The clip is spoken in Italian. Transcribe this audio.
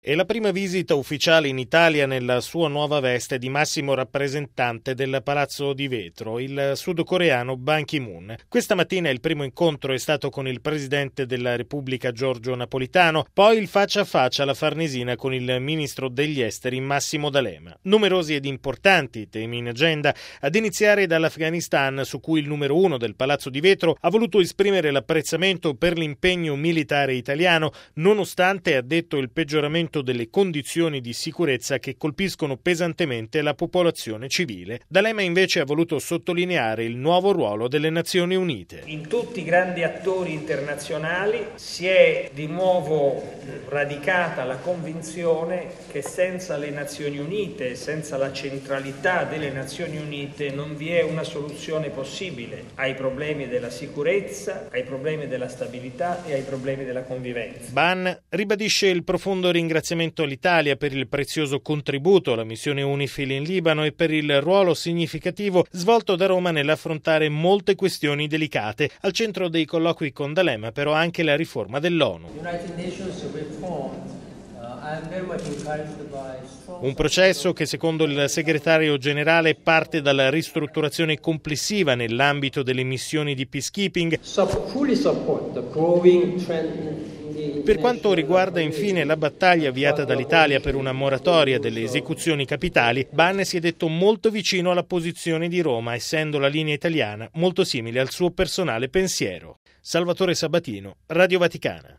È la prima visita ufficiale in Italia nella sua nuova veste di massimo rappresentante del Palazzo di Vetro, il sudcoreano Ban Ki-moon. Questa mattina il primo incontro è stato con il presidente della Repubblica Giorgio Napolitano, poi il faccia a faccia alla Farnesina con il ministro degli esteri Massimo D'Alema. Numerosi ed importanti temi in agenda, ad iniziare dall'Afghanistan, su cui il numero uno del Palazzo di Vetro ha voluto esprimere l'apprezzamento per l'impegno militare italiano, nonostante, ha detto, il peggioramento delle condizioni di sicurezza che colpiscono pesantemente la popolazione civile. D'Alema invece ha voluto sottolineare il nuovo ruolo delle Nazioni Unite. In tutti i grandi attori internazionali si è di nuovo radicata la convinzione che senza le Nazioni Unite, senza la centralità delle Nazioni Unite, non vi è una soluzione possibile ai problemi della sicurezza, ai problemi della stabilità e ai problemi della convivenza. Ban ribadisce il profondo ringraziamento all'Italia per il prezioso contributo alla missione UNIFIL in Libano e per il ruolo significativo svolto da Roma nell'affrontare molte questioni delicate. Al centro dei colloqui con D'Alema però anche la riforma dell'ONU. Un processo che, secondo il segretario generale, parte dalla ristrutturazione complessiva nell'ambito delle missioni di peacekeeping. Per quanto riguarda infine la battaglia avviata dall'Italia per una moratoria delle esecuzioni capitali, Ban si è detto molto vicino alla posizione di Roma, essendo la linea italiana molto simile al suo personale pensiero. Salvatore Sabatino, Radio Vaticana.